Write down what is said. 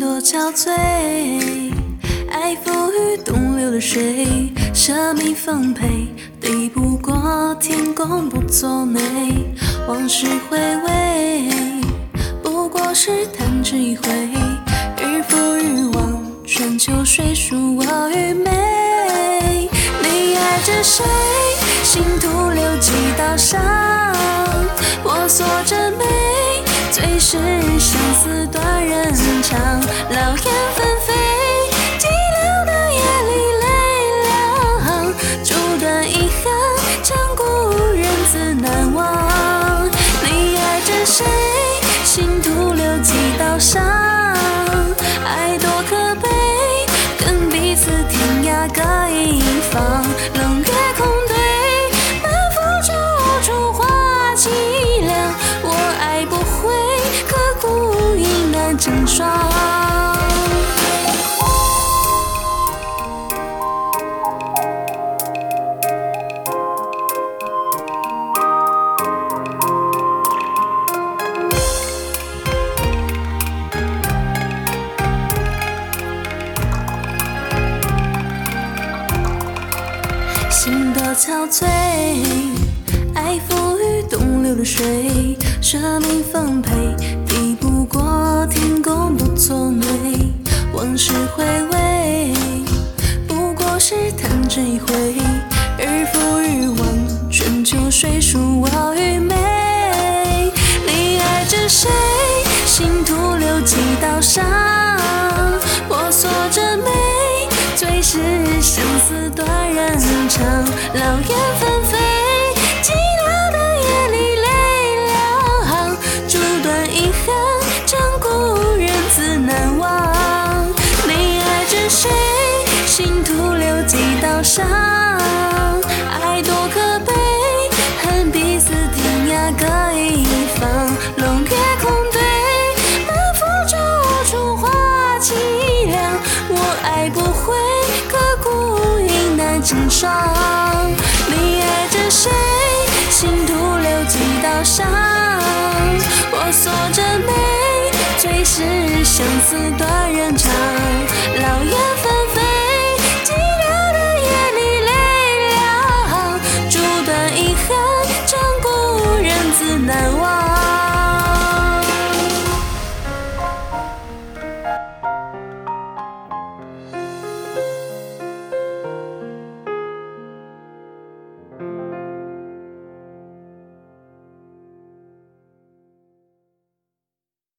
多憔悴，爱浮于东流的水，舍命奉陪，抵不过天公不作美。往事回味，不过是弹指一挥，日复日望，春秋水属我与美。你爱着谁？心徒留几道伤，婆娑着美，最是相思断人肠。老燕纷飞，寂寥的夜里泪两，烛断一行，将故人自难忘。你爱着谁？心徒留几道伤，爱多可悲，跟彼此天涯各一方。冷月空对，满腹愁无处话凄凉，我爱不回，刻骨亦难成双。心多憔悴，爱浮于东流的水，舍命奉陪，抵不过天公不作美。往事回味，不过是弹指一挥，日复日望，春秋水属我与美。你爱着谁？心徒留几道伤，婆娑着美，最是相思断人肠。老燕纷飞，寂寥的夜里泪两，烛断一行，将故人自难忘。你爱着谁？心徒留几道伤，爱多可悲，恨彼此天涯各一方。龙月空对，满腹愁无处话凄凉，我爱不回，刻骨亦难成双。你爱着谁？心徒留几道伤，婆娑着美，最是相思断人肠。老燕纷飞，